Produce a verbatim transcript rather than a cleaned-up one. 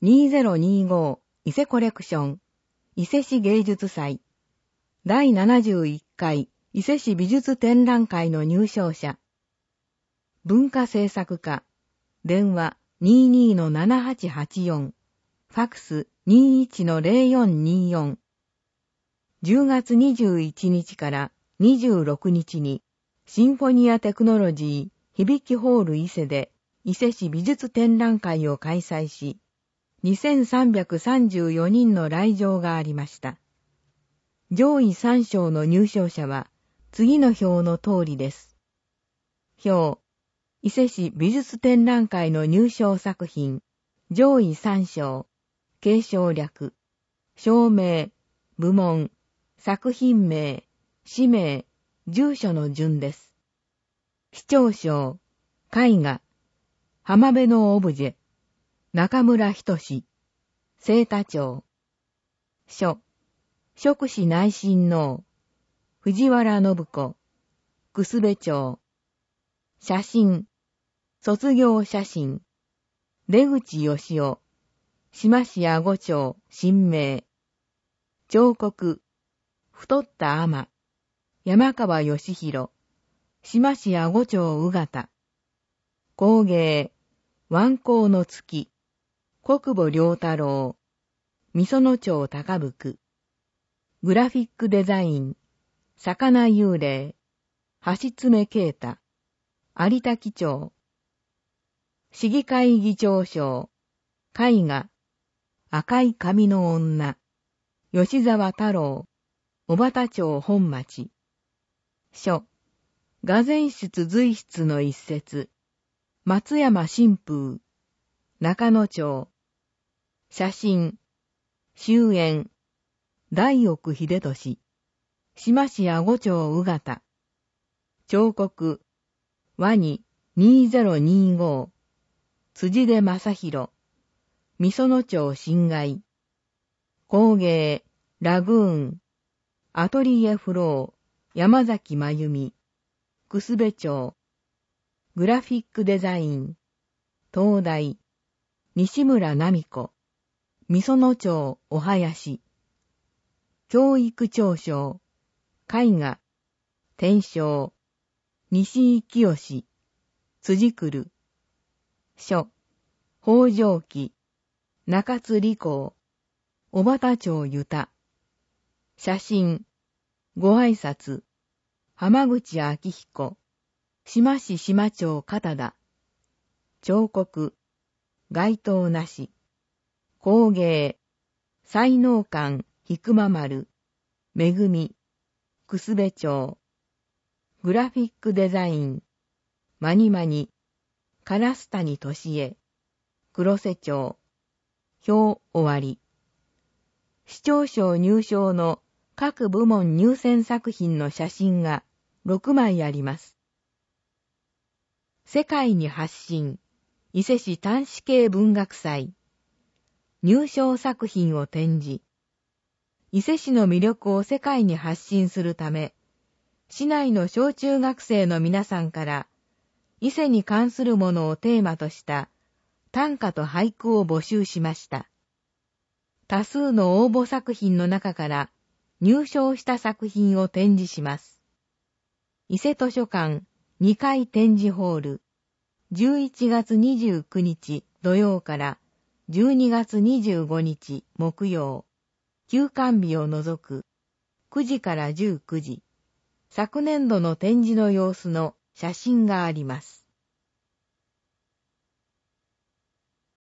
にせんにじゅうご伊勢コレクション伊勢市芸術祭だいななじゅういっかい伊勢市美術展覧会の入賞者。文化政策課電話 にじゅうにのななはちはちよん ファックス にじゅういちのゼロよんにじゅうよん。じゅうがつにじゅういちにちからにじゅうろくにちにシンフォニアテクノロジー響きホール伊勢で伊勢市美術展覧会を開催し、にせんさんびゃくさんじゅうよにんの来場がありました。上位さん賞の入賞者は次の表の通りです。表、伊勢市美術展覧会の入賞作品、上位さん賞、継承略、賞名、部門、作品名、氏名、住所の順です。視聴賞、絵画、浜辺のオブジェ、中村仁志、清田町。書、職士内親王、藤原信子、楠部町。写真、卒業写真、出口義雄、島市阿児町、新名。彫刻、太った天、山川義弘、島市阿児町宇方。工芸、腕光の月、国母良太郎、御園町高福。グラフィックデザイン、魚幽霊、橋爪啓太、有田木町。市議会議長賞、絵画、赤い髪の女、吉沢太郎、小畑町本町。書、画前室随筆の一節、松山新風、中野町。写真、終焉、大奥秀俊、島市阿児町宇方。彫刻、ワニにせんにじゅうご、辻出正宏、御園町新街。工芸、ラグーン、アトリエフロー、山崎真由美、楠部町。グラフィックデザイン、東大、西村奈美子、御園町お林。教育長賞、絵画、天正、西井清、辻来。書、北条記、中津理工、小畑町ゆた。写真、ご挨拶、浜口明彦、島市島町片田。彫刻、該当なし。工芸、才能館、菊間丸、めぐみ、楠部町。グラフィックデザイン、まにまに、烏谷俊恵、黒瀬町。表終わり。視聴賞入賞の各部門入選作品の写真がろくまいあります。世界に発信、伊勢市端子系文学祭。入賞作品を展示。伊勢市の魅力を世界に発信するため、市内の小中学生の皆さんから、伊勢に関するものをテーマとした短歌と俳句を募集しました。多数の応募作品の中から入賞した作品を展示します。伊勢図書館にかい展示ホール、じゅういちがつにじゅうくにち土曜からじゅうにがつにじゅうごにち木曜、休館日を除くくじからじゅうくじ、昨年度の展示の様子の写真があります。